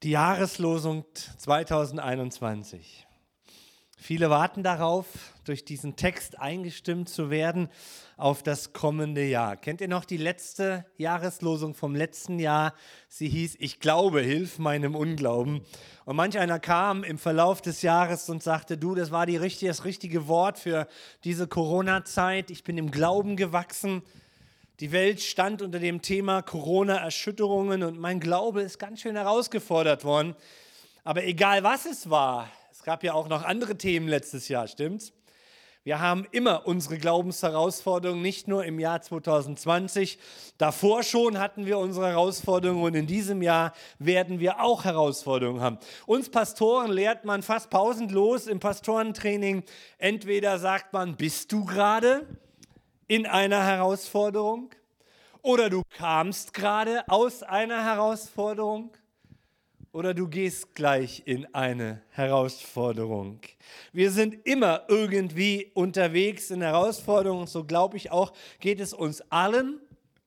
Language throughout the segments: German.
Die Jahreslosung 2021. Viele warten darauf, durch diesen Text eingestimmt zu werden auf das kommende Jahr. Kennt ihr noch die letzte Jahreslosung vom letzten Jahr? Sie hieß: Ich glaube, hilf meinem Unglauben. Und manch einer kam im Verlauf des Jahres und sagte: Du, das war das richtige Wort für diese Corona-Zeit. Ich bin im Glauben gewachsen. Die Welt stand unter dem Thema Corona-Erschütterungen und mein Glaube ist ganz schön herausgefordert worden. Aber egal was es war, es gab ja auch noch andere Themen letztes Jahr, stimmt's? Wir haben immer unsere Glaubensherausforderungen, nicht nur im Jahr 2020. Davor schon hatten wir unsere Herausforderungen und in diesem Jahr werden wir auch Herausforderungen haben. Uns Pastoren lehrt man fast pausenlos im Pastorentraining. Entweder sagt man: Bist du gerade in einer Herausforderung? Oder du kamst gerade aus einer Herausforderung? Oder du gehst gleich in eine Herausforderung? Wir sind immer irgendwie unterwegs in Herausforderungen. So glaube ich auch, geht es uns allen.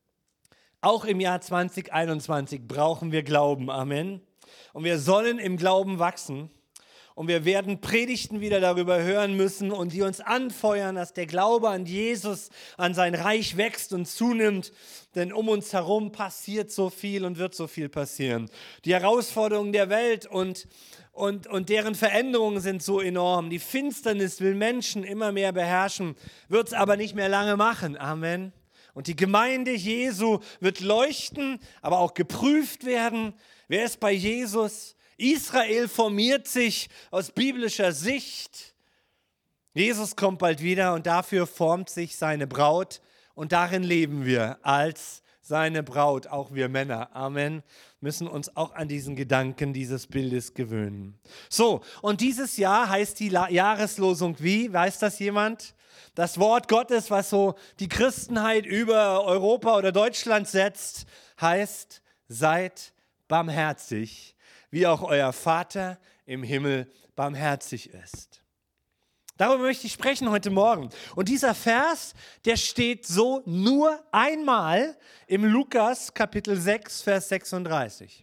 Auch im Jahr 2021 brauchen wir Glauben. Amen. Und wir sollen im Glauben wachsen. Und wir werden Predigten wieder darüber hören müssen und die uns anfeuern, dass der Glaube an Jesus, an sein Reich wächst und zunimmt. Denn um uns herum passiert so viel und wird so viel passieren. Die Herausforderungen der Welt und deren Veränderungen sind so enorm. Die Finsternis will Menschen immer mehr beherrschen, wird es aber nicht mehr lange machen. Amen. Und die Gemeinde Jesu wird leuchten, aber auch geprüft werden. Wer ist bei Jesus? Israel formiert sich aus biblischer Sicht. Jesus kommt bald wieder und dafür formt sich seine Braut und darin leben wir als seine Braut, auch wir Männer. Amen. Müssen uns auch an diesen Gedanken dieses Bildes gewöhnen. So, und dieses Jahr heißt die Jahreslosung wie? Weiß das jemand? Das Wort Gottes, was so die Christenheit über Europa oder Deutschland setzt, heißt: Seid barmherzig, wie auch euer Vater im Himmel barmherzig ist. Darüber möchte ich sprechen heute Morgen. Und dieser Vers, der steht so nur einmal im Lukas Kapitel 6, Vers 36.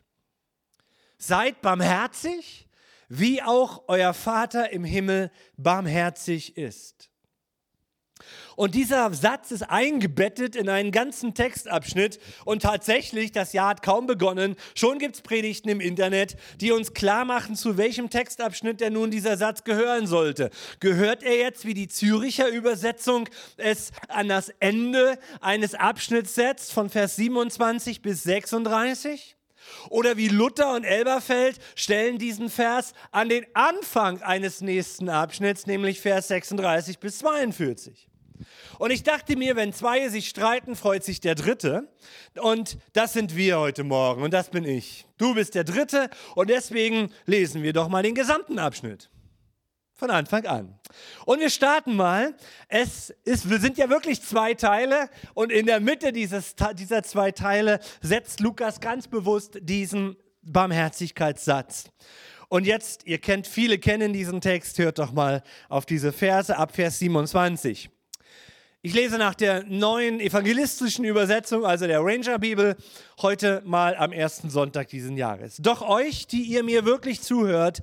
Seid barmherzig, wie auch euer Vater im Himmel barmherzig ist. Und dieser Satz ist eingebettet in einen ganzen Textabschnitt und tatsächlich, das Jahr hat kaum begonnen, schon gibt es Predigten im Internet, die uns klar machen, zu welchem Textabschnitt denn nun dieser Satz gehören sollte. Gehört er jetzt, wie die Züricher Übersetzung es an das Ende eines Abschnitts setzt, von Vers 27 bis 36? Oder wie Luther und Elberfeld stellen diesen Vers an den Anfang eines nächsten Abschnitts, nämlich Vers 36 bis 42. Und ich dachte mir, wenn zwei sich streiten, freut sich der Dritte. Und das sind wir heute Morgen und das bin ich. Du bist der Dritte und deswegen lesen wir doch mal den gesamten Abschnitt. Von Anfang an. Und wir starten mal. Wir sind ja wirklich zwei Teile und in der Mitte dieser zwei Teile setzt Lukas ganz bewusst diesen Barmherzigkeitssatz. Und jetzt, viele kennen diesen Text, hört doch mal auf diese Verse ab Vers 27. Ich lese nach der neuen evangelistischen Übersetzung, also der Ranger-Bibel, heute mal am ersten Sonntag diesen Jahres. Doch euch, die ihr mir wirklich zuhört,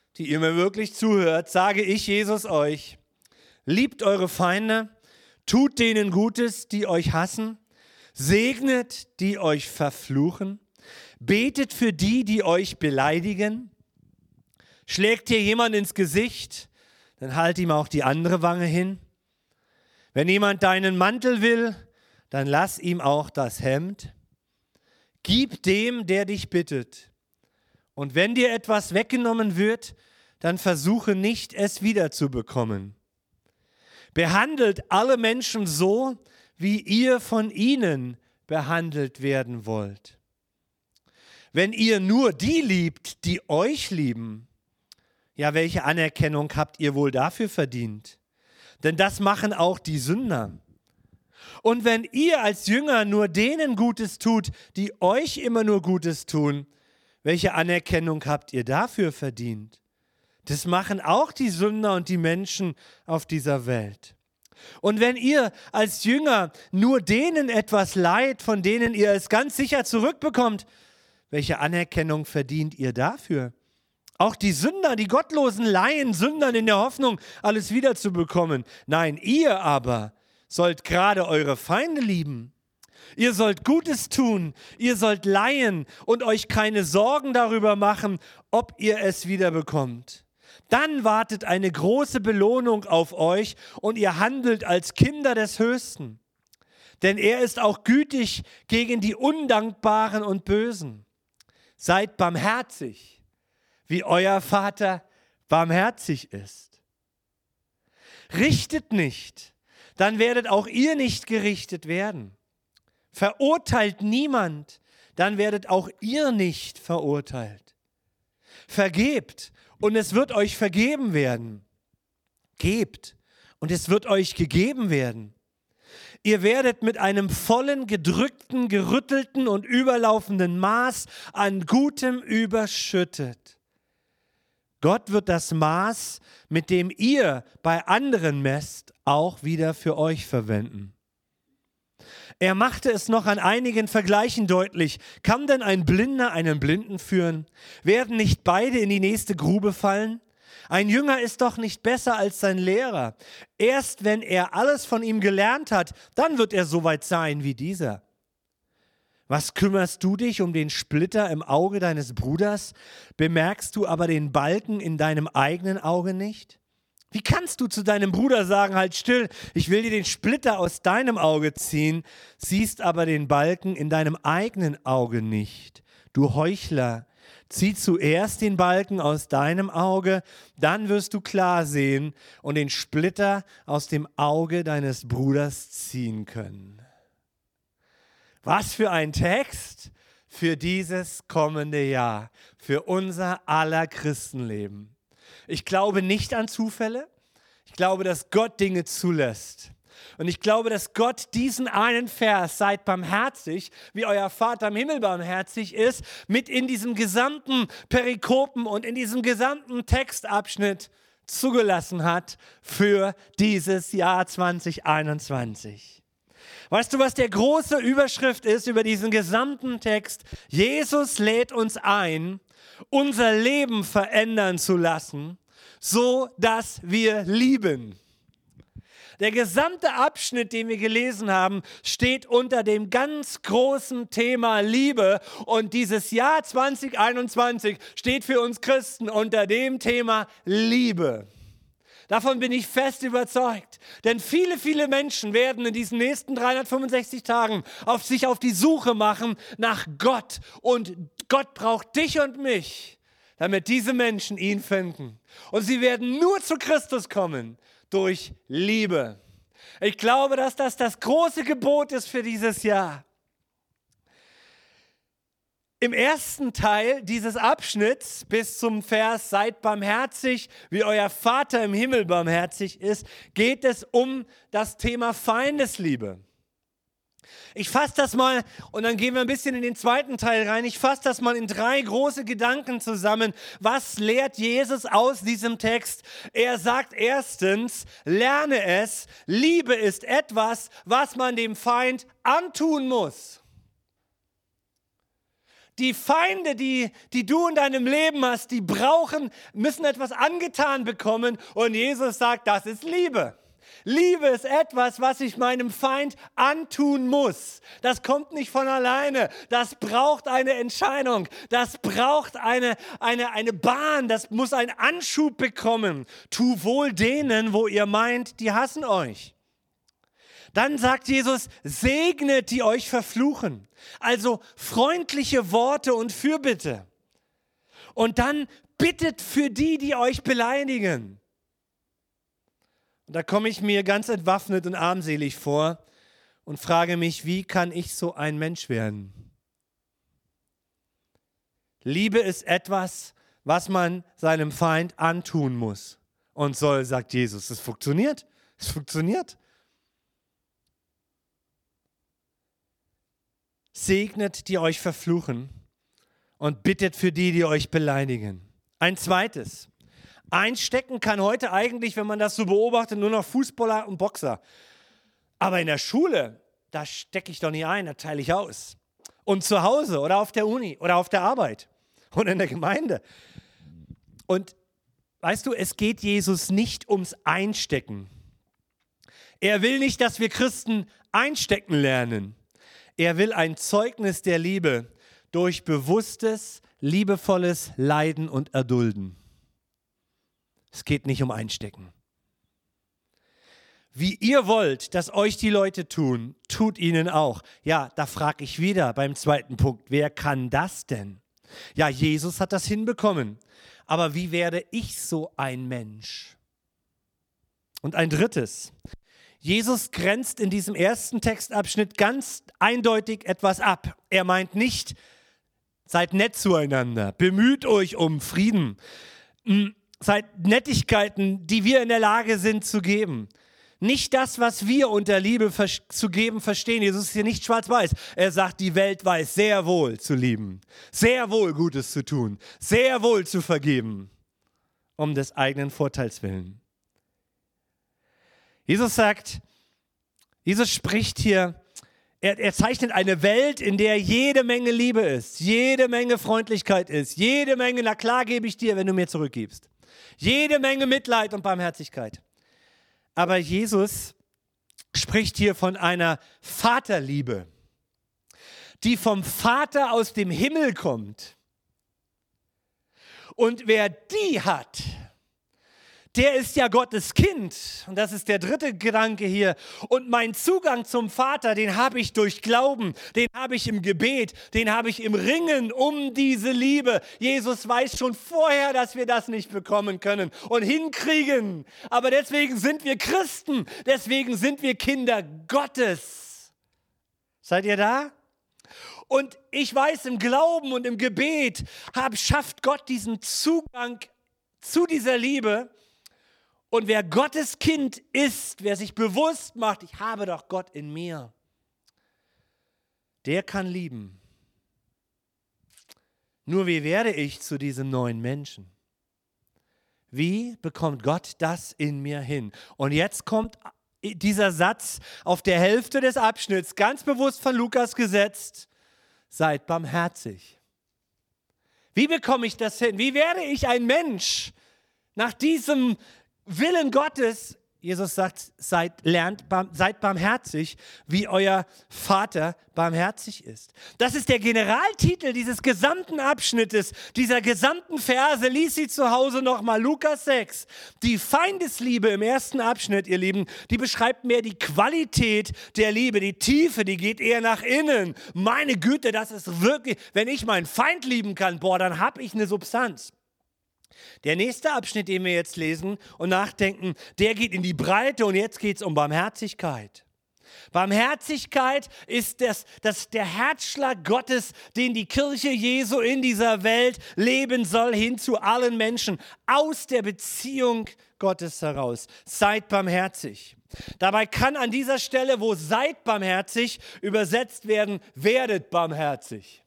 sage ich, Jesus, euch: Liebt eure Feinde, tut denen Gutes, die euch hassen, segnet, die euch verfluchen, betet für die euch beleidigen. Schlägt dir jemand ins Gesicht, dann halt ihm auch die andere Wange hin. Wenn jemand deinen Mantel will, dann lass ihm auch das Hemd. Gib dem, der dich bittet. Und wenn dir etwas weggenommen wird, dann versuche nicht, es wiederzubekommen. Behandelt alle Menschen so, wie ihr von ihnen behandelt werden wollt. Wenn ihr nur die liebt, die euch lieben, ja, welche Anerkennung habt ihr wohl dafür verdient? Denn das machen auch die Sünder. Und wenn ihr als Jünger nur denen Gutes tut, die euch immer nur Gutes tun, welche Anerkennung habt ihr dafür verdient? Das machen auch die Sünder und die Menschen auf dieser Welt. Und wenn ihr als Jünger nur denen etwas leiht, von denen ihr es ganz sicher zurückbekommt, Welche Anerkennung verdient ihr dafür? Auch die Sünder, die Gottlosen Laien, Sündern in der Hoffnung, alles wiederzubekommen. Nein, ihr aber sollt gerade eure Feinde lieben. Ihr sollt Gutes tun, ihr sollt leihen und euch keine Sorgen darüber machen, ob ihr es wiederbekommt. Dann wartet eine große Belohnung auf euch und ihr handelt als Kinder des Höchsten. Denn er ist auch gütig gegen die Undankbaren und Bösen. Seid barmherzig, wie euer Vater barmherzig ist. Richtet nicht, dann werdet auch ihr nicht gerichtet werden. Verurteilt niemand, dann werdet auch ihr nicht verurteilt. Vergebt, und es wird euch vergeben werden. Gebt, und es wird euch gegeben werden. Ihr werdet mit einem vollen, gedrückten, gerüttelten und überlaufenden Maß an Gutem überschüttet. Gott wird das Maß, mit dem ihr bei anderen messt, auch wieder für euch verwenden. Er machte es noch an einigen Vergleichen deutlich. Kann denn ein Blinder einen Blinden führen? Werden nicht beide in die nächste Grube fallen? Ein Jünger ist doch nicht besser als sein Lehrer. Erst wenn er alles von ihm gelernt hat, dann wird er so weit sein wie dieser. Was kümmerst du dich um den Splitter im Auge deines Bruders? Bemerkst du aber den Balken in deinem eigenen Auge nicht? Wie kannst du zu deinem Bruder sagen, halt still, ich will dir den Splitter aus deinem Auge ziehen, siehst aber den Balken in deinem eigenen Auge nicht? Du Heuchler, zieh zuerst den Balken aus deinem Auge, dann wirst du klar sehen und den Splitter aus dem Auge deines Bruders ziehen können. Was für ein Text für dieses kommende Jahr, für unser aller Christenleben. Ich glaube nicht an Zufälle. Ich glaube, dass Gott Dinge zulässt. Und ich glaube, dass Gott diesen einen Vers, seid barmherzig, wie euer Vater im Himmel barmherzig ist, mit in diesem gesamten Perikopen und in diesem gesamten Textabschnitt zugelassen hat für dieses Jahr 2021. Weißt du, was der große Überschrift ist über diesen gesamten Text? Jesus lädt uns ein, unser Leben verändern zu lassen, so dass wir lieben. Der gesamte Abschnitt, den wir gelesen haben, steht unter dem ganz großen Thema Liebe. Und dieses Jahr 2021 steht für uns Christen unter dem Thema Liebe. Davon bin ich fest überzeugt. Denn viele, viele Menschen werden in diesen nächsten 365 Tagen sich auf die Suche machen nach Gott. Und Gott braucht dich und mich, damit diese Menschen ihn finden. Und sie werden nur zu Christus kommen durch Liebe. Ich glaube, dass das große Gebot ist für dieses Jahr. Im ersten Teil dieses Abschnitts bis zum Vers, seid barmherzig, wie euer Vater im Himmel barmherzig ist, geht es um das Thema Feindesliebe. Ich fasse das mal und dann gehen wir ein bisschen in den zweiten Teil rein. Ich fasse das mal in 3 große Gedanken zusammen. Was lehrt Jesus aus diesem Text? Er sagt erstens, lerne es, Liebe ist etwas, was man dem Feind antun muss. Die Feinde, die du in deinem Leben hast, die müssen etwas angetan bekommen und Jesus sagt, das ist Liebe. Liebe ist etwas, was ich meinem Feind antun muss. Das kommt nicht von alleine. Das braucht eine Entscheidung. Das braucht eine Bahn. Das muss einen Anschub bekommen. Tu wohl denen, wo ihr meint, die hassen euch. Dann sagt Jesus, segnet, die euch verfluchen. Also freundliche Worte und Fürbitte. Und dann bittet für die euch beleidigen. Und da komme ich mir ganz entwaffnet und armselig vor und frage mich, wie kann ich so ein Mensch werden? Liebe ist etwas, was man seinem Feind antun muss und soll, sagt Jesus. Es funktioniert. Es funktioniert. Segnet, die euch verfluchen und bittet für die euch beleidigen. Ein zweites. Einstecken kann heute eigentlich, wenn man das so beobachtet, nur noch Fußballer und Boxer. Aber in der Schule, da stecke ich doch nicht ein, da teile ich aus. und zu Hause oder auf der Uni oder auf der Arbeit und in der Gemeinde. Und weißt du, es geht Jesus nicht ums Einstecken. Er will nicht, dass wir Christen einstecken lernen. Er will ein Zeugnis der Liebe durch bewusstes, liebevolles Leiden und Erdulden. Es geht nicht um Einstecken. Wie ihr wollt, dass euch die Leute tun, tut ihnen auch. Ja, da frage ich wieder beim zweiten Punkt, wer kann das denn? Ja, Jesus hat das hinbekommen. Aber wie werde ich so ein Mensch? Und ein drittes. Jesus grenzt in diesem ersten Textabschnitt ganz eindeutig etwas ab. Er meint nicht, seid nett zueinander, bemüht euch um Frieden, seid Nettigkeiten, die wir in der Lage sind zu geben. Nicht das, was wir unter Liebe zu geben verstehen. Jesus ist hier nicht schwarz-weiß. Er sagt, die Welt weiß sehr wohl zu lieben, sehr wohl Gutes zu tun, sehr wohl zu vergeben, um des eigenen Vorteils willen. Jesus spricht hier, er zeichnet eine Welt, in der jede Menge Liebe ist, jede Menge Freundlichkeit ist, jede Menge, na klar gebe ich dir, wenn du mir zurückgibst. Jede Menge Mitleid und Barmherzigkeit. Aber Jesus spricht hier von einer Vaterliebe, die vom Vater aus dem Himmel kommt. Und wer die hat, der ist ja Gottes Kind. Und das ist der dritte Gedanke hier. Und mein Zugang zum Vater, den habe ich durch Glauben, den habe ich im Gebet, den habe ich im Ringen um diese Liebe. Jesus weiß schon vorher, dass wir das nicht bekommen können und hinkriegen. Aber deswegen sind wir Christen, deswegen sind wir Kinder Gottes. Seid ihr da? Und ich weiß, im Glauben und im Gebet schafft Gott diesen Zugang zu dieser Liebe. Und wer Gottes Kind ist, wer sich bewusst macht, ich habe doch Gott in mir, der kann lieben. Nur wie werde ich zu diesem neuen Menschen? Wie bekommt Gott das in mir hin? Und jetzt kommt dieser Satz auf der Hälfte des Abschnitts, ganz bewusst von Lukas gesetzt, seid barmherzig. Wie bekomme ich das hin? Wie werde ich ein Mensch nach diesem Willen Gottes? Jesus sagt, seid barmherzig, wie euer Vater barmherzig ist. Das ist der Generaltitel dieses gesamten Abschnittes, dieser gesamten Verse. Lies sie zu Hause nochmal, Lukas 6. Die Feindesliebe im ersten Abschnitt, ihr Lieben, die beschreibt mehr die Qualität der Liebe, die Tiefe, die geht eher nach innen. Meine Güte, das ist wirklich, wenn ich meinen Feind lieben kann, dann habe ich eine Substanz. Der nächste Abschnitt, den wir jetzt lesen und nachdenken, der geht in die Breite und jetzt geht es um Barmherzigkeit. Barmherzigkeit ist der Herzschlag Gottes, den die Kirche Jesu in dieser Welt leben soll, hin zu allen Menschen, aus der Beziehung Gottes heraus. Seid barmherzig. Dabei kann an dieser Stelle, wo seid barmherzig, übersetzt werden, werdet barmherzig.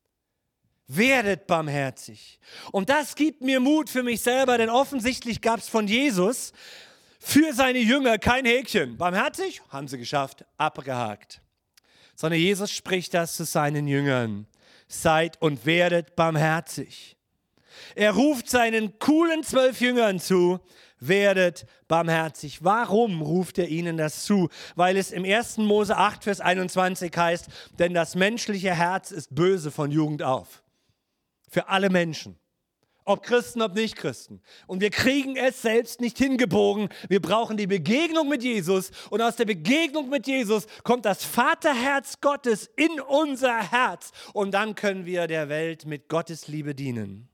Werdet barmherzig. Und das gibt mir Mut für mich selber, denn offensichtlich gab es von Jesus für seine Jünger kein Häkchen. Barmherzig, haben sie geschafft, abgehakt. Sondern Jesus spricht das zu seinen Jüngern. Seid und werdet barmherzig. Er ruft seinen coolen 12 Jüngern zu, werdet barmherzig. Warum ruft er ihnen das zu? Weil es im 1. Mose 8, Vers 21 heißt, denn das menschliche Herz ist böse von Jugend auf. Für alle Menschen. Ob Christen, ob Nicht-Christen. Und wir kriegen es selbst nicht hingebogen. Wir brauchen die Begegnung mit Jesus. Und aus der Begegnung mit Jesus kommt das Vaterherz Gottes in unser Herz. Und dann können wir der Welt mit Gottes Liebe dienen.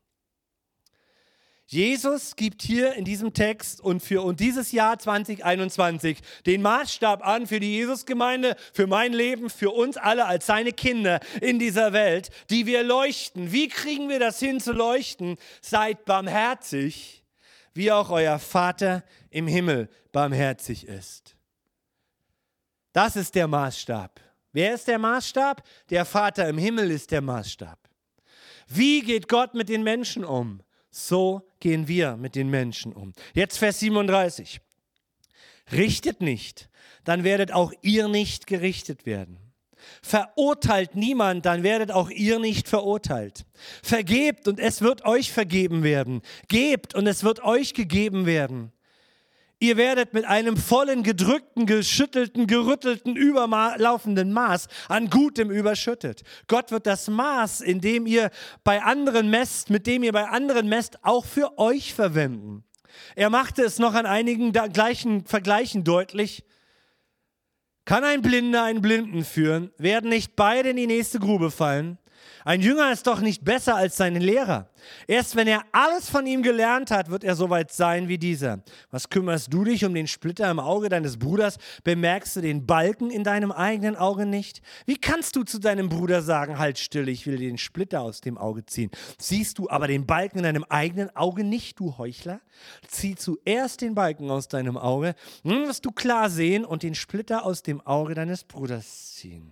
Jesus gibt hier in diesem Text und dieses Jahr 2021 den Maßstab an für die Jesusgemeinde, für mein Leben, für uns alle als seine Kinder in dieser Welt, die wir leuchten. Wie kriegen wir das hin zu leuchten? Seid barmherzig, wie auch euer Vater im Himmel barmherzig ist. Das ist der Maßstab. Wer ist der Maßstab? Der Vater im Himmel ist der Maßstab. Wie geht Gott mit den Menschen um? So gehen wir mit den Menschen um. Jetzt Vers 37. Richtet nicht, dann werdet auch ihr nicht gerichtet werden. Verurteilt niemand, dann werdet auch ihr nicht verurteilt. Vergebt und es wird euch vergeben werden. Gebt und es wird euch gegeben werden. Ihr werdet mit einem vollen, gedrückten, geschüttelten, gerüttelten, überlaufenden Maß an Gutem überschüttet. Gott wird das Maß, mit dem ihr bei anderen messt, auch für euch verwenden. Er machte es noch an einigen gleichen Vergleichen deutlich. Kann ein Blinder einen Blinden führen? Werden nicht beide in die nächste Grube fallen? Ein Jünger ist doch nicht besser als sein Lehrer. Erst wenn er alles von ihm gelernt hat, wird er so weit sein wie dieser. Was kümmerst du dich um den Splitter im Auge deines Bruders? Bemerkst du den Balken in deinem eigenen Auge nicht? Wie kannst du zu deinem Bruder sagen, halt still, ich will dir den Splitter aus dem Auge ziehen? Siehst du aber den Balken in deinem eigenen Auge nicht, du Heuchler? Zieh zuerst den Balken aus deinem Auge, dann wirst du klar sehen und den Splitter aus dem Auge deines Bruders ziehen.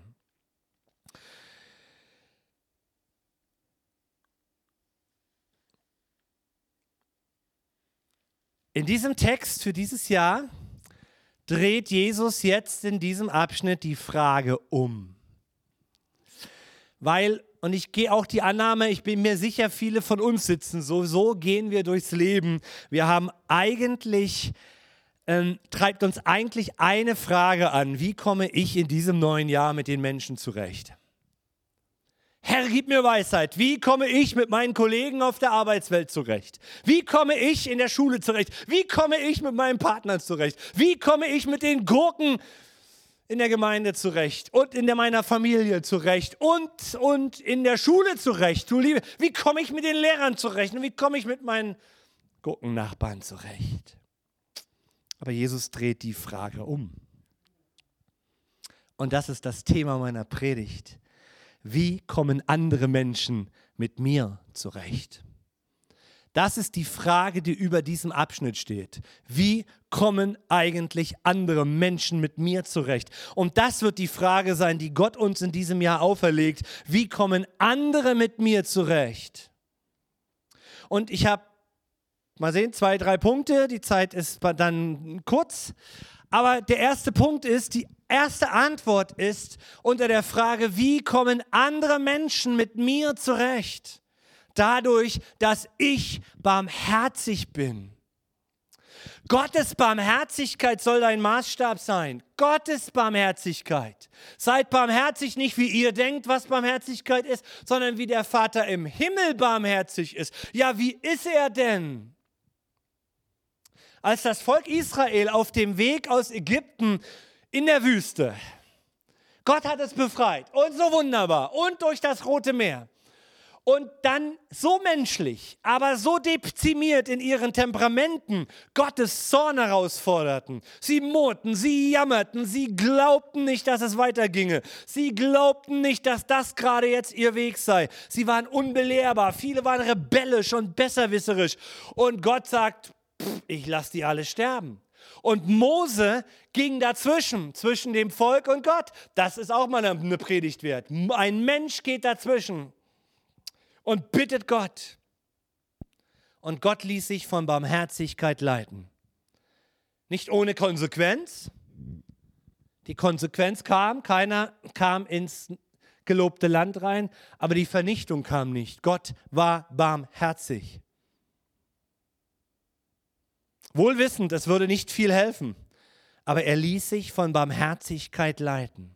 In diesem Text für dieses Jahr dreht Jesus jetzt in diesem Abschnitt die Frage um. Und ich gehe auch die Annahme, ich bin mir sicher, viele von uns sitzen, so gehen wir durchs Leben. Wir haben treibt uns eigentlich eine Frage an: Wie komme ich in diesem neuen Jahr mit den Menschen zurecht? Herr, gib mir Weisheit. Wie komme ich mit meinen Kollegen auf der Arbeitswelt zurecht? Wie komme ich in der Schule zurecht? Wie komme ich mit meinem Partner zurecht? Wie komme ich mit den Gurken in der Gemeinde zurecht und in meiner Familie zurecht und in der Schule zurecht? Du Liebe, wie komme ich mit den Lehrern zurecht und wie komme ich mit meinen Gurkennachbarn zurecht? Aber Jesus dreht die Frage um. Und das ist das Thema meiner Predigt. Wie kommen andere Menschen mit mir zurecht? Das ist die Frage, die über diesem Abschnitt steht. Wie kommen eigentlich andere Menschen mit mir zurecht? Und das wird die Frage sein, die Gott uns in diesem Jahr auferlegt. Wie kommen andere mit mir zurecht? Und ich habe, mal sehen, 2, 3 Punkte. Die Zeit ist dann kurz. Aber der erste Punkt ist, die erste Antwort ist unter der Frage, wie kommen andere Menschen mit mir zurecht? Dadurch, dass ich barmherzig bin. Gottes Barmherzigkeit soll dein Maßstab sein. Gottes Barmherzigkeit. Seid barmherzig nicht, wie ihr denkt, was Barmherzigkeit ist, sondern wie der Vater im Himmel barmherzig ist. Ja, wie ist er denn? Als das Volk Israel auf dem Weg aus Ägypten in der Wüste, Gott hat es befreit und so wunderbar und durch das Rote Meer und dann so menschlich, aber so dezimiert in ihren Temperamenten Gottes Zorn herausforderten. Sie murrten, sie jammerten, sie glaubten nicht, dass es weiterginge. Sie glaubten nicht, dass das gerade jetzt ihr Weg sei. Sie waren unbelehrbar, viele waren rebellisch und besserwisserisch und Gott sagt, ich lasse die alle sterben. Und Mose ging dazwischen, zwischen dem Volk und Gott. Das ist auch mal eine Predigt wert. Ein Mensch geht dazwischen und bittet Gott. Und Gott ließ sich von Barmherzigkeit leiten. Nicht ohne Konsequenz. Die Konsequenz kam, keiner kam ins gelobte Land rein, aber die Vernichtung kam nicht. Gott war barmherzig. Wohl wissend, es würde nicht viel helfen, aber er ließ sich von Barmherzigkeit leiten.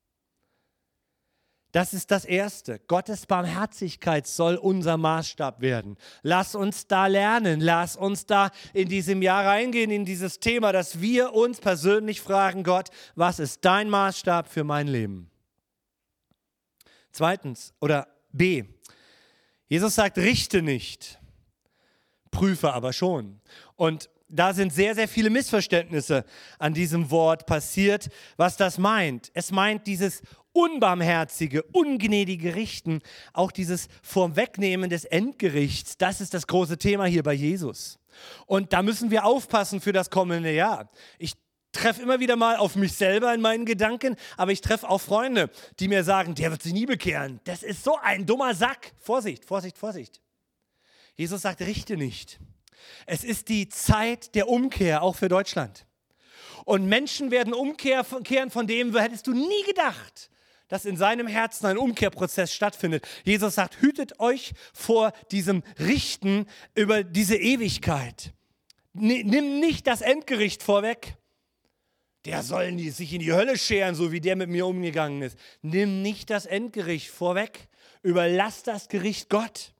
Das ist das Erste. Gottes Barmherzigkeit soll unser Maßstab werden. Lass uns da lernen, lass uns da in diesem Jahr reingehen, in dieses Thema, dass wir uns persönlich fragen, Gott, was ist dein Maßstab für mein Leben? Zweitens, oder B, Jesus sagt, richte nicht, prüfe aber schon. Und da sind sehr, sehr viele Missverständnisse an diesem Wort passiert, was das meint. Es meint dieses unbarmherzige, ungnädige Richten, auch dieses Vorwegnehmen des Endgerichts. Das ist das große Thema hier bei Jesus. Und da müssen wir aufpassen für das kommende Jahr. Ich treffe immer wieder mal auf mich selber in meinen Gedanken, aber ich treffe auch Freunde, die mir sagen, der wird sich nie bekehren. Das ist so ein dummer Sack. Vorsicht, Vorsicht, Vorsicht. Jesus sagt, richte nicht. Es ist die Zeit der Umkehr, auch für Deutschland. Und Menschen werden umkehren von dem, hättest du nie gedacht, dass in seinem Herzen ein Umkehrprozess stattfindet. Jesus sagt, hütet euch vor diesem Richten über diese Ewigkeit. Nimm nicht das Endgericht vorweg. Der soll sich in die Hölle scheren, so wie der mit mir umgegangen ist. Nimm nicht das Endgericht vorweg. Überlass das Gericht Gott.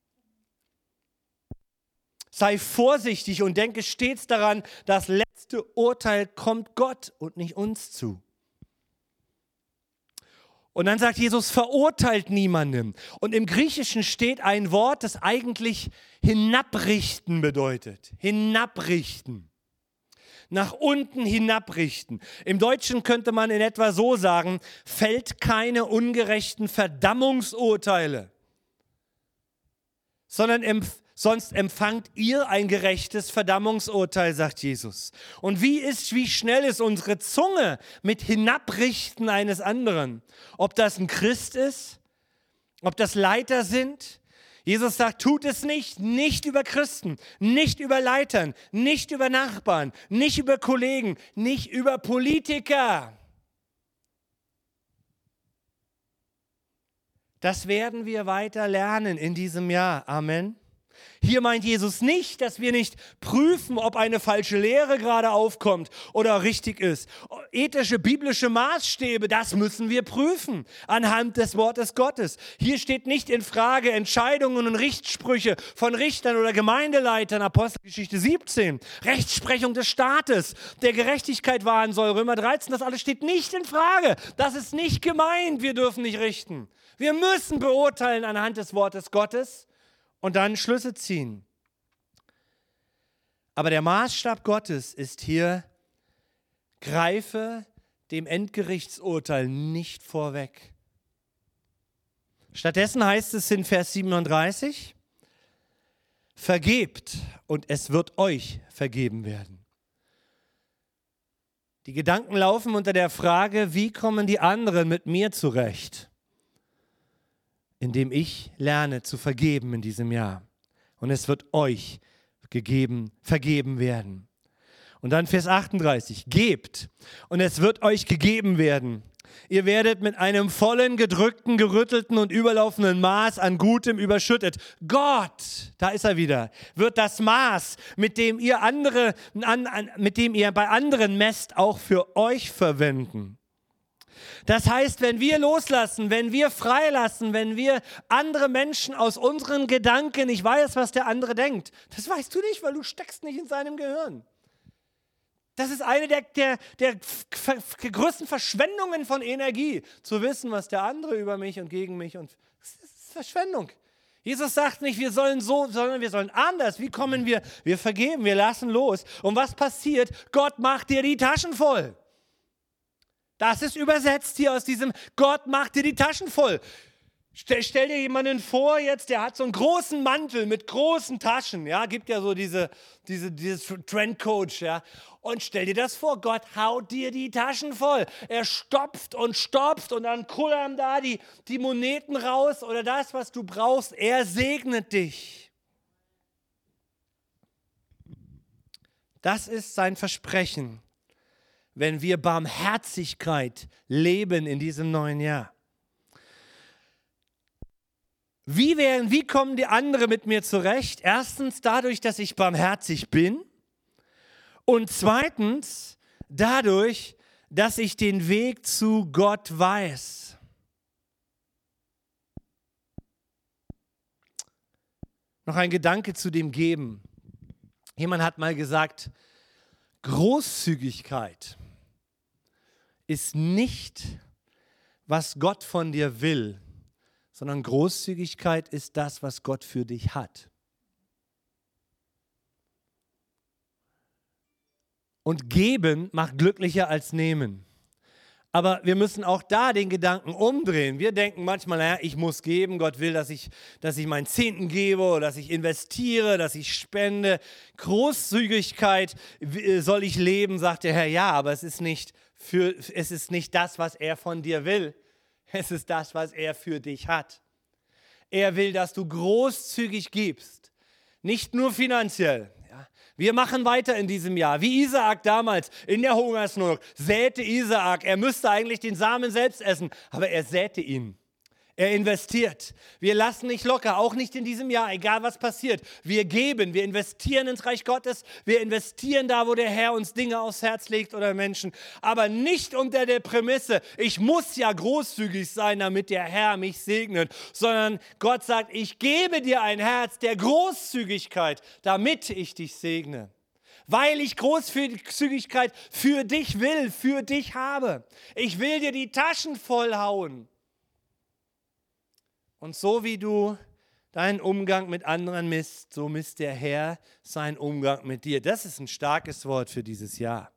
Sei vorsichtig und denke stets daran, das letzte Urteil kommt Gott und nicht uns zu. Und dann sagt Jesus, verurteilt niemanden. Und im Griechischen steht ein Wort, das eigentlich hinabrichten bedeutet. Hinabrichten. Nach unten hinabrichten. Im Deutschen könnte man in etwa so sagen, fällt keine ungerechten Verdammungsurteile, sondern sonst empfangt ihr ein gerechtes Verdammungsurteil, sagt Jesus. Und wie schnell ist unsere Zunge mit Hinabrichten eines anderen? Ob das ein Christ ist, ob das Leiter sind? Jesus sagt, tut es nicht über Christen, nicht über Leitern, nicht über Nachbarn, nicht über Kollegen, nicht über Politiker. Das werden wir weiter lernen in diesem Jahr. Amen. Hier meint Jesus nicht, dass wir nicht prüfen, ob eine falsche Lehre gerade aufkommt oder richtig ist. Ethische, biblische Maßstäbe, das müssen wir prüfen anhand des Wortes Gottes. Hier steht nicht in Frage Entscheidungen und Richtsprüche von Richtern oder Gemeindeleitern, Apostelgeschichte 17, Rechtsprechung des Staates, der Gerechtigkeit wahren soll, Römer 13, das alles steht nicht in Frage. Das ist nicht gemeint, wir dürfen nicht richten. Wir müssen beurteilen anhand des Wortes Gottes. Und dann Schlüsse ziehen. Aber der Maßstab Gottes ist hier, greife dem Endgerichtsurteil nicht vorweg. Stattdessen heißt es in Vers 37, vergebt und es wird euch vergeben werden. Die Gedanken laufen unter der Frage, wie kommen die anderen mit mir zurecht? Indem ich lerne zu vergeben in diesem Jahr. Und es wird euch vergeben werden. Und dann Vers 38, gebt und es wird euch gegeben werden. Ihr werdet mit einem vollen, gedrückten, gerüttelten und überlaufenden Maß an Gutem überschüttet. Gott, da ist er wieder, wird das Maß, mit dem ihr bei anderen messt, auch für euch verwenden. Das heißt, wenn wir loslassen, wenn wir freilassen, wenn wir andere Menschen aus unseren Gedanken, ich weiß, was der andere denkt, das weißt du nicht, weil du steckst nicht in seinem Gehirn. Das ist eine der größten Verschwendungen von Energie, zu wissen, was der andere über mich und gegen mich und das ist Verschwendung. Jesus sagt nicht, wir sollen so, sondern wir sollen anders. Wie kommen wir? Wir vergeben, wir lassen los. Und was passiert? Gott macht dir die Taschen voll. Das ist übersetzt hier aus diesem Gott macht dir die Taschen voll. Stell dir jemanden vor jetzt, der hat so einen großen Mantel mit großen Taschen, ja, gibt ja so dieses Trendcoach, ja, und stell dir das vor, Gott haut dir die Taschen voll. Er stopft und dann kullern da die Moneten raus oder das, was du brauchst. Er segnet dich. Das ist sein Versprechen, wenn wir Barmherzigkeit leben in diesem neuen Jahr. Wie kommen die anderen mit mir zurecht? Erstens dadurch, dass ich barmherzig bin. Und zweitens dadurch, dass ich den Weg zu Gott weiß. Noch ein Gedanke zu dem Geben. Jemand hat mal gesagt, Großzügigkeit ist nicht, was Gott von dir will, sondern Großzügigkeit ist das, was Gott für dich hat. Und geben macht glücklicher als nehmen. Aber wir müssen auch da den Gedanken umdrehen. Wir denken manchmal, naja, ich muss geben, Gott will, dass ich meinen Zehnten gebe oder dass ich investiere, dass ich spende. Großzügigkeit soll ich leben, sagt der Herr, ja, aber es ist nicht das, was er von dir will. Es ist das, was er für dich hat. Er will, dass du großzügig gibst, nicht nur finanziell. Ja. Wir machen weiter in diesem Jahr. Wie Isaak damals in der Hungersnot säte Isaak. Er müsste eigentlich den Samen selbst essen, aber er säte ihn. Er investiert. Wir lassen nicht locker, auch nicht in diesem Jahr, egal was passiert. Wir geben, wir investieren ins Reich Gottes, wir investieren da, wo der Herr uns Dinge aufs Herz legt oder Menschen. Aber nicht unter der Prämisse, ich muss ja großzügig sein, damit der Herr mich segnet, sondern Gott sagt, ich gebe dir ein Herz der Großzügigkeit, damit ich dich segne. Weil ich Großzügigkeit für dich will, für dich habe. Ich will dir die Taschen vollhauen. Und so wie du deinen Umgang mit anderen misst, so misst der Herr seinen Umgang mit dir. Das ist ein starkes Wort für dieses Jahr.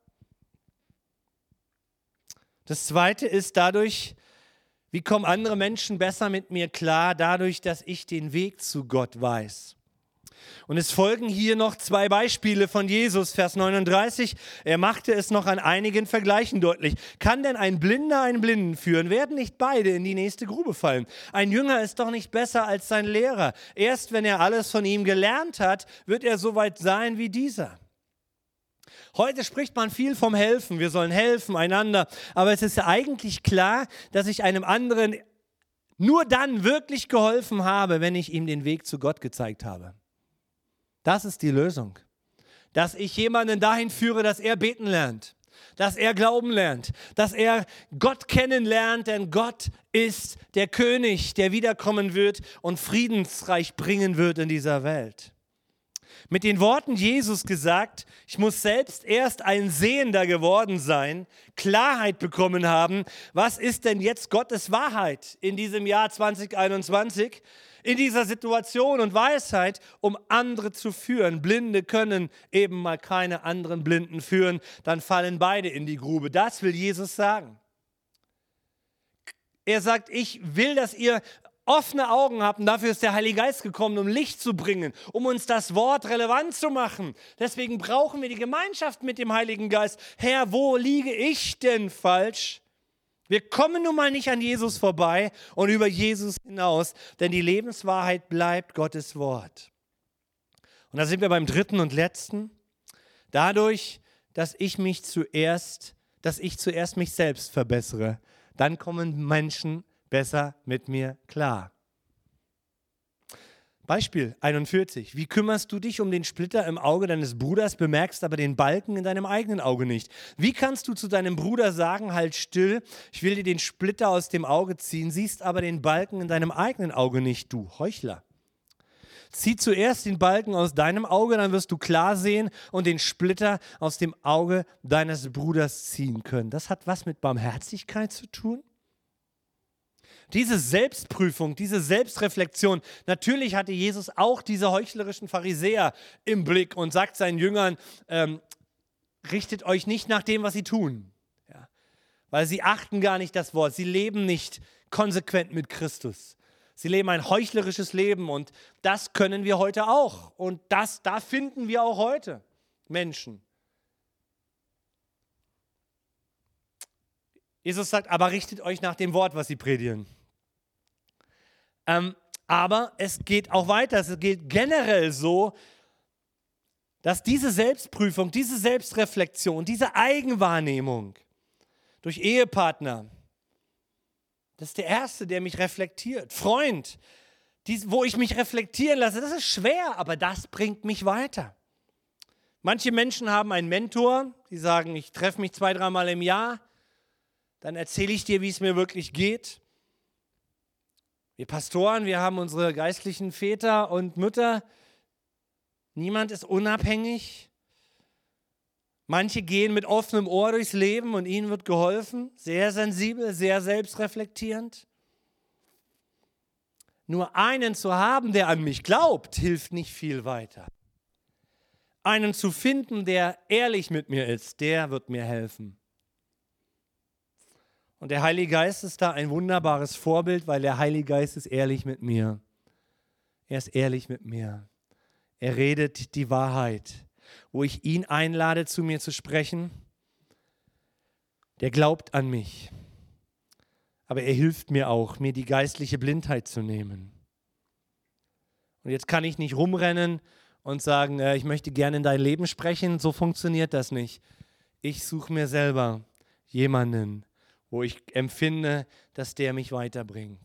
Das Zweite ist dadurch, wie kommen andere Menschen besser mit mir klar? Dadurch, dass ich den Weg zu Gott weiß. Und es folgen hier noch 2 Beispiele von Jesus, Vers 39. Er machte es noch an einigen Vergleichen deutlich. Kann denn ein Blinder einen Blinden führen? Werden nicht beide in die nächste Grube fallen? Ein Jünger ist doch nicht besser als sein Lehrer. Erst wenn er alles von ihm gelernt hat, wird er so weit sein wie dieser. Heute spricht man viel vom Helfen. Wir sollen helfen einander. Aber es ist ja eigentlich klar, dass ich einem anderen nur dann wirklich geholfen habe, wenn ich ihm den Weg zu Gott gezeigt habe. Das ist die Lösung. Dass ich jemanden dahin führe, dass er beten lernt, dass er glauben lernt, dass er Gott kennenlernt, denn Gott ist der König, der wiederkommen wird und Friedensreich bringen wird in dieser Welt. Mit den Worten Jesus gesagt, ich muss selbst erst ein Sehender geworden sein, Klarheit bekommen haben, was ist denn jetzt Gottes Wahrheit in diesem Jahr 2021? In dieser Situation und Weisheit, um andere zu führen. Blinde können eben mal keine anderen Blinden führen, dann fallen beide in die Grube. Das will Jesus sagen. Er sagt, ich will, dass ihr offene Augen habt und dafür ist der Heilige Geist gekommen, um Licht zu bringen, um uns das Wort relevant zu machen. Deswegen brauchen wir die Gemeinschaft mit dem Heiligen Geist. Herr, wo liege ich denn falsch? Wir kommen nun mal nicht an Jesus vorbei und über Jesus hinaus, denn die Lebenswahrheit bleibt Gottes Wort. Und da sind wir beim dritten und letzten. Dadurch, dass ich zuerst mich selbst verbessere, dann kommen Menschen besser mit mir klar. Beispiel 41. Wie kümmerst du dich um den Splitter im Auge deines Bruders, bemerkst aber den Balken in deinem eigenen Auge nicht? Wie kannst du zu deinem Bruder sagen, halt still, ich will dir den Splitter aus dem Auge ziehen, siehst aber den Balken in deinem eigenen Auge nicht, du Heuchler? Zieh zuerst den Balken aus deinem Auge, dann wirst du klar sehen und den Splitter aus dem Auge deines Bruders ziehen können. Das hat was mit Barmherzigkeit zu tun? Diese Selbstprüfung, diese Selbstreflexion, natürlich hatte Jesus auch diese heuchlerischen Pharisäer im Blick und sagt seinen Jüngern, richtet euch nicht nach dem, was sie tun. Ja, weil sie achten gar nicht das Wort, sie leben nicht konsequent mit Christus. Sie leben ein heuchlerisches Leben und das können wir heute auch. Und da finden wir auch heute Menschen. Jesus sagt, aber richtet euch nach dem Wort, was sie predigen. Aber es geht auch weiter, es geht generell so, dass diese Selbstprüfung, diese Selbstreflexion, diese Eigenwahrnehmung durch Ehepartner, das ist der Erste, der mich reflektiert. Freund, wo ich mich reflektieren lasse, das ist schwer, aber das bringt mich weiter. Manche Menschen haben einen Mentor, die sagen, ich treffe mich 2-3 Mal im Jahr, dann erzähle ich dir, wie es mir wirklich geht. Wir Pastoren, wir haben unsere geistlichen Väter und Mütter. Niemand ist unabhängig. Manche gehen mit offenem Ohr durchs Leben und ihnen wird geholfen. Sehr sensibel, sehr selbstreflektierend. Nur einen zu haben, der an mich glaubt, hilft nicht viel weiter. Einen zu finden, der ehrlich mit mir ist, der wird mir helfen. Und der Heilige Geist ist da ein wunderbares Vorbild, weil der Heilige Geist ist ehrlich mit mir. Er ist ehrlich mit mir. Er redet die Wahrheit. Wo ich ihn einlade, zu mir zu sprechen, der glaubt an mich. Aber er hilft mir auch, mir die geistliche Blindheit zu nehmen. Und jetzt kann ich nicht rumrennen und sagen, ich möchte gerne in dein Leben sprechen. So funktioniert das nicht. Ich suche mir selber jemanden, wo ich empfinde, dass der mich weiterbringt.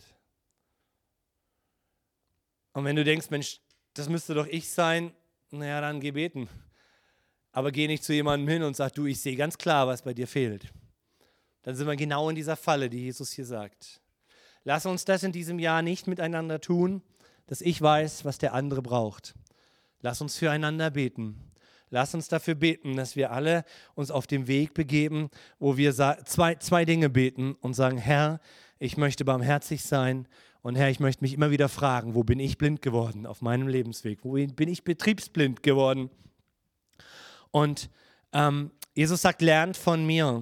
Und wenn du denkst, Mensch, das müsste doch ich sein, naja, dann geh beten. Aber geh nicht zu jemandem hin und sag, du, ich sehe ganz klar, was bei dir fehlt. Dann sind wir genau in dieser Falle, die Jesus hier sagt. Lass uns das in diesem Jahr nicht miteinander tun, dass ich weiß, was der andere braucht. Lass uns füreinander beten. Lass uns dafür beten, dass wir alle uns auf den Weg begeben, wo wir zwei Dinge beten und sagen, Herr, ich möchte barmherzig sein und Herr, ich möchte mich immer wieder fragen, wo bin ich blind geworden auf meinem Lebensweg? Wo bin ich betriebsblind geworden? Und Jesus sagt, lernt von mir.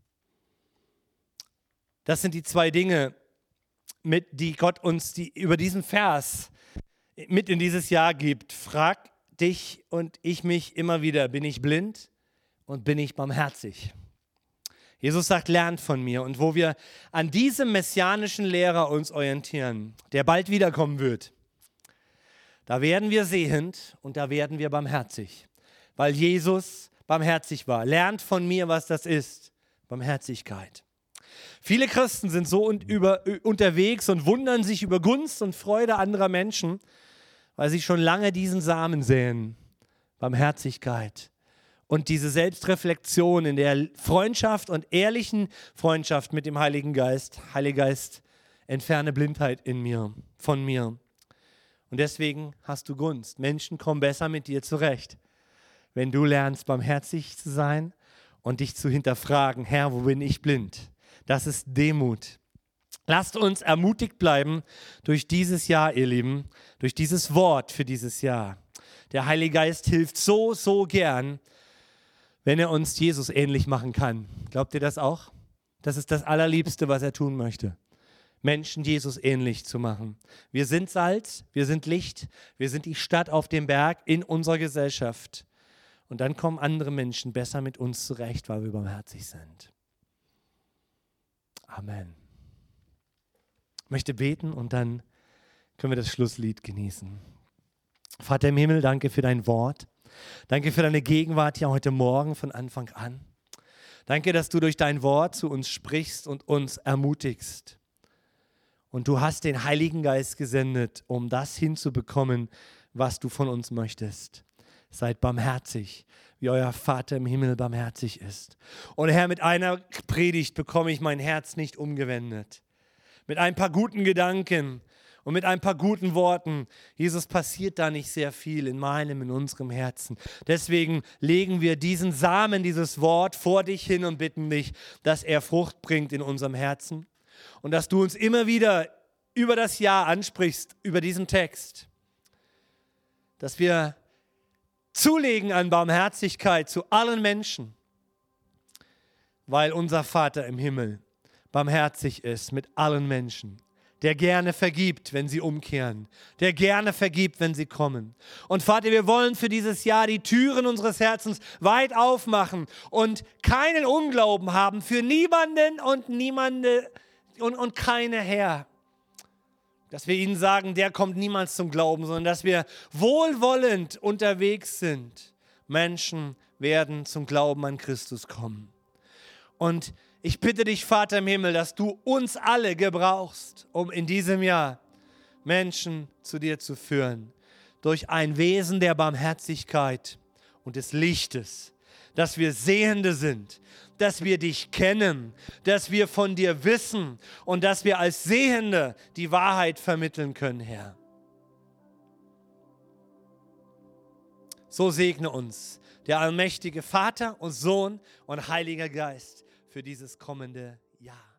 Das sind die zwei Dinge, die Gott uns über diesen Vers mit in dieses Jahr gibt. Frag dich und ich mich immer wieder, bin ich blind und bin ich barmherzig? Jesus sagt, lernt von mir. Und wo wir an diesem messianischen Lehrer uns orientieren, der bald wiederkommen wird, da werden wir sehend und da werden wir barmherzig, weil Jesus barmherzig war. Lernt von mir, was das ist, Barmherzigkeit. Viele Christen sind so unterwegs und wundern sich über Gunst und Freude anderer Menschen, weil sie schon lange diesen Samen säen, Barmherzigkeit. Und diese Selbstreflexion in der Freundschaft und ehrlichen Freundschaft mit dem Heiligen Geist. Heiliger Geist, entferne Blindheit von mir. Und deswegen hast du Gunst. Menschen kommen besser mit dir zurecht, wenn du lernst, barmherzig zu sein und dich zu hinterfragen, Herr, wo bin ich blind? Das ist Demut. Lasst uns ermutigt bleiben durch dieses Jahr, ihr Lieben, durch dieses Wort für dieses Jahr. Der Heilige Geist hilft so gern, wenn er uns Jesus ähnlich machen kann. Glaubt ihr das auch? Das ist das Allerliebste, was er tun möchte. Menschen Jesus ähnlich zu machen. Wir sind Salz, wir sind Licht, wir sind die Stadt auf dem Berg in unserer Gesellschaft. Und dann kommen andere Menschen besser mit uns zurecht, weil wir barmherzig sind. Amen. Ich möchte beten und dann können wir das Schlusslied genießen. Vater im Himmel, danke für dein Wort. Danke für deine Gegenwart hier heute Morgen von Anfang an. Danke, dass du durch dein Wort zu uns sprichst und uns ermutigst. Und du hast den Heiligen Geist gesendet, um das hinzubekommen, was du von uns möchtest. Seid barmherzig, wie euer Vater im Himmel barmherzig ist. Und Herr, mit einer Predigt bekomme ich mein Herz nicht umgewendet. Mit ein paar guten Gedanken und mit ein paar guten Worten. Jesus, passiert da nicht sehr viel in unserem Herzen. Deswegen legen wir diesen Samen, dieses Wort vor dich hin und bitten dich, dass er Frucht bringt in unserem Herzen. Und dass du uns immer wieder über das Jahr ansprichst, über diesen Text. Dass wir zulegen an Barmherzigkeit zu allen Menschen, weil unser Vater im Himmel barmherzig ist mit allen Menschen, der gerne vergibt, wenn sie umkehren, der gerne vergibt, wenn sie kommen. Und Vater, wir wollen für dieses Jahr die Türen unseres Herzens weit aufmachen und keinen Unglauben haben für niemanden und keine Herr. Dass wir ihnen sagen, der kommt niemals zum Glauben, sondern dass wir wohlwollend unterwegs sind. Menschen werden zum Glauben an Christus kommen. Und ich bitte dich, Vater im Himmel, dass du uns alle gebrauchst, um in diesem Jahr Menschen zu dir zu führen. Durch ein Wesen der Barmherzigkeit und des Lichtes. Dass wir Sehende sind, dass wir dich kennen, dass wir von dir wissen und dass wir als Sehende die Wahrheit vermitteln können, Herr. So segne uns der allmächtige Vater und Sohn und Heiliger Geist für dieses kommende Jahr.